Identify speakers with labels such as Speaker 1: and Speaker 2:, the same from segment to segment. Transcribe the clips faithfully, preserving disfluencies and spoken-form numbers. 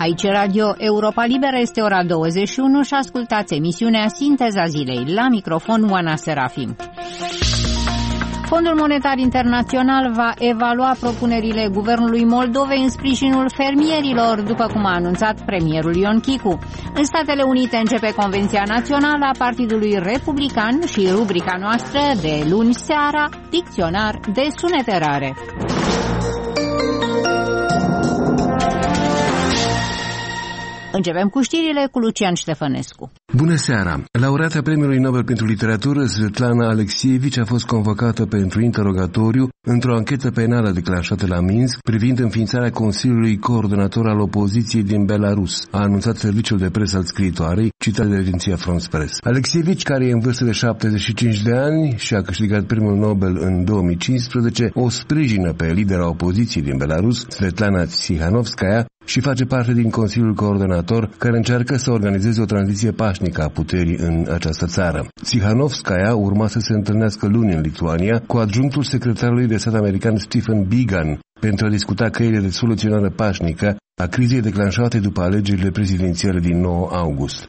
Speaker 1: Aici Radio Europa Liberă, este ora douăzeci și unu și ascultați emisiunea Sinteza Zilei. La microfon Oana Serafim. Fondul Monetar Internațional va evalua propunerile Guvernului Moldovei în sprijinul fermierilor, după cum a anunțat premierul Ion Chicu. În Statele Unite începe Convenția Națională a Partidului Republican și rubrica noastră de luni seara, Dicționar de sunete rare. Începem cu știrile cu Lucian Ștefănescu.
Speaker 2: Bună seara! Laureata Premiului Nobel pentru Literatură, Svetlana Alexievich, a fost convocată pentru interogatoriu într-o anchetă penală declanșată la Minsk privind înființarea Consiliului Coordonator al Opoziției din Belarus, a anunțat serviciul de presă al scriitoarei, citat de agenția France Press. Alexievich, care e în vârstă de șaptezeci și cinci de ani și a câștigat Premiul Nobel în două mii cincisprezece, o sprijină pe lidera opoziției din Belarus, Svetlana Tsihanovskaya, și face parte din Consiliul Coordonator, care încearcă să organizeze o tranziție pașnică a puterii în această țară. Tsihanovskaya urma să se întâlnească luni în Lituania cu adjunctul secretarului de stat american Stephen Biegun pentru a discuta căile de soluționare pașnică a crizei declanșate după alegerile prezidențiale din nouă august.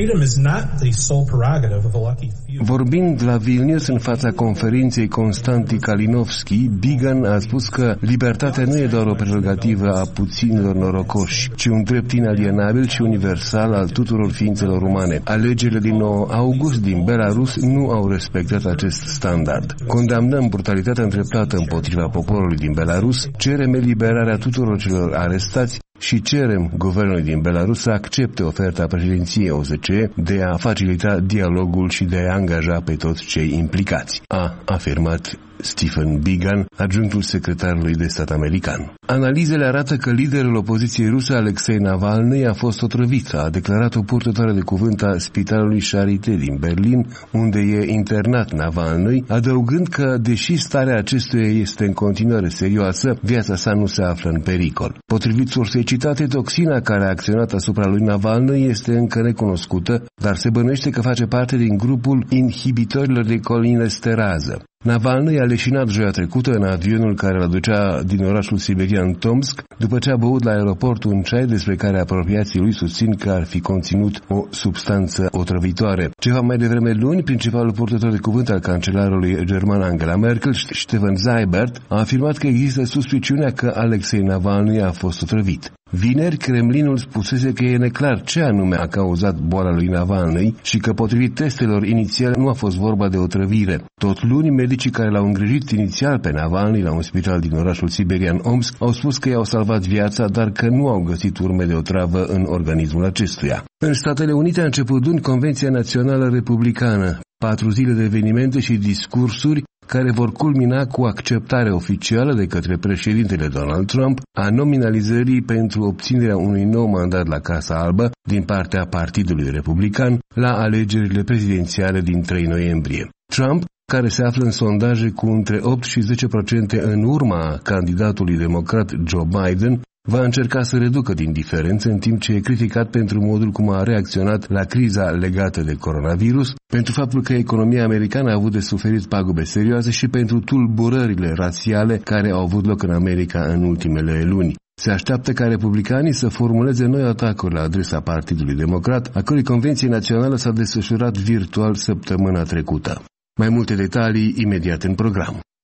Speaker 2: Vorbind la Vilnius în fața conferinței Constantin Kalinowski, Biegun a spus că libertatea nu e doar o prerogativă a puținilor norocoși, ci un drept inalienabil și universal al tuturor ființelor umane. Alegerile din nouă august din Belarus nu au respectat acest standard. Condamnăm brutalitatea îndreptată împotriva poporului din Belarus, cerem eliberarea tuturor celor arestați și cerem guvernului din Belarus să accepte oferta președinției O S C E de a facilita dialogul și de a angaja pe toți cei implicați, a afirmat Stephen Biegun, adjunctul secretarului de stat american. Analizele arată că liderul opoziției ruse, Alexei Navalny, a fost otrăvit, a declarat o purtătoare de cuvânt a Spitalului Charité din Berlin, unde e internat Navalny, adăugând că, deși starea acestuia este în continuare serioasă, viața sa nu se află în pericol. Potrivit sursei citate, toxina care a acționat asupra lui Navalny este încă necunoscută, dar se bănuiește că face parte din grupul inhibitorilor de colinesterasă. Navalny a leșinat joia trecută în avionul care îl aducea din orașul siberian Tomsk, după ce a băut la aeroport un ceai despre care apropiații lui susțin că ar fi conținut o substanță otrăvitoare. Ceva mai devreme luni, principalul purtător de cuvânt al cancelarului german Angela Merkel, Stefan Seibert, a afirmat că există suspiciunea că Alexei Navalny a fost otrăvit. Vineri, Kremlinul spusese că e neclar ce anume a cauzat boala lui Navalny și că, potrivit testelor inițiale, nu a fost vorba de otrăvire. Tot luni, medicii care l-au îngrijit inițial pe Navalny la un spital din orașul siberian Omsk au spus că i-au salvat viața, dar că nu au găsit urme de otravă în organismul acestuia. În Statele Unite a început luni Convenția Națională Republicană, patru zile de evenimente și discursuri care vor culmina cu acceptarea oficială de către președintele Donald Trump a nominalizării pentru obținerea unui nou mandat la Casa Albă din partea Partidului Republican la alegerile prezidențiale din trei noiembrie. Trump, care se află în sondaje cu între opt și zece la sută în urma candidatului democrat Joe Biden, va încerca să reducă din diferență, în timp ce e criticat pentru modul cum a reacționat la criza legată de coronavirus, pentru faptul că economia americană a avut de suferit pagube serioase și pentru tulburările rasiale care au avut loc în America în ultimele luni. Se așteaptă ca republicanii să formuleze noi atacuri la adresa Partidului Democrat, a cărui convenție națională s-a desfășurat virtual săptămâna trecută. Mai multe detalii imediat în program.